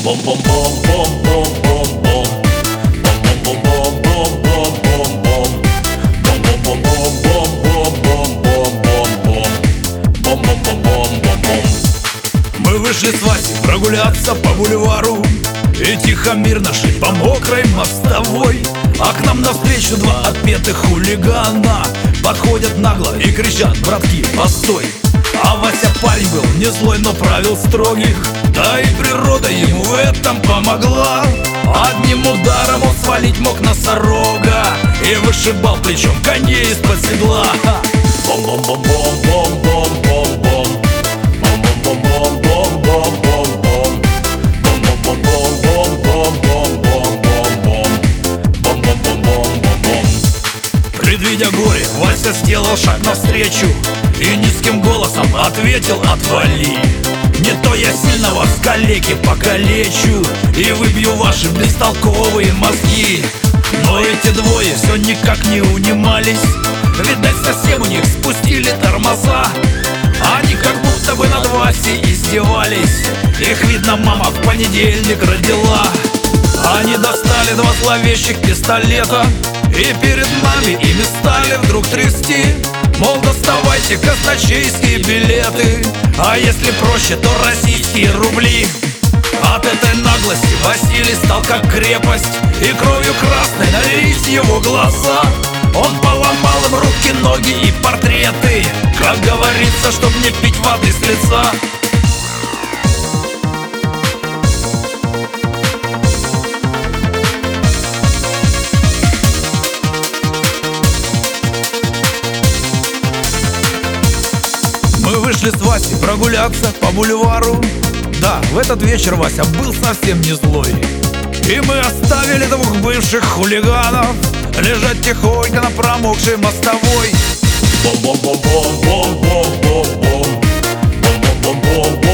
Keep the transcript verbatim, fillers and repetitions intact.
Бом-бом-бом-бом-бом-бом-бом. Бом-бом-бом-бом-бом-бом-бом. Бом-бом-бом-бом-бом-бом-бом. Бом-бом-бом-бом-бом-бом. Мы вышли с Васей прогуляться по бульвару и тихо мирно шли по мокрой мостовой. А к нам навстречу два отпетых хулигана подходят нагло и кричат: братки, постой! А Вася парень был не злой, но правил строгих, да и природа ему в этом помогла. Одним ударом он свалить мог носорога и вышибал плечом коней из-под седла. Бом-бом-бом-бом-бом-бом-бом. Бом-бом-бом-бом-бом-бом-бом. Бом-бом-бом-бом-бом-бом-бом. Бом-бом-бом-бом-бом. Предвидя горе, Вася сделал шаг навстречу и низким голосом ответил: отвали! Не то я сильно вас, калеки, покалечу и выбью ваши бестолковые мозги. Но эти двое все никак не унимались. Видать, совсем у них спустили тормоза. Они как будто бы над Васей издевались. Их, видно, мама в понедельник родила. Они достали два зловещих пистолета и перед нами ими стали вдруг трясти. Мол, доставайте казначейские билеты, а если проще, то российские рубли. От этой наглости Василий стал как крепость, и кровью красной налились его глаза. Он поломал им руки, ноги и портреты, как говорится, чтоб не пить воды с лица. Мы вышли с Васей прогуляться по бульвару. Да, в этот вечер Вася был совсем не злой. И мы оставили двух бывших хулиганов лежать тихонько на промокшей мостовой. Бом-бом-бом-бом-бом-бом-бом. Бом-бом-бом-бом.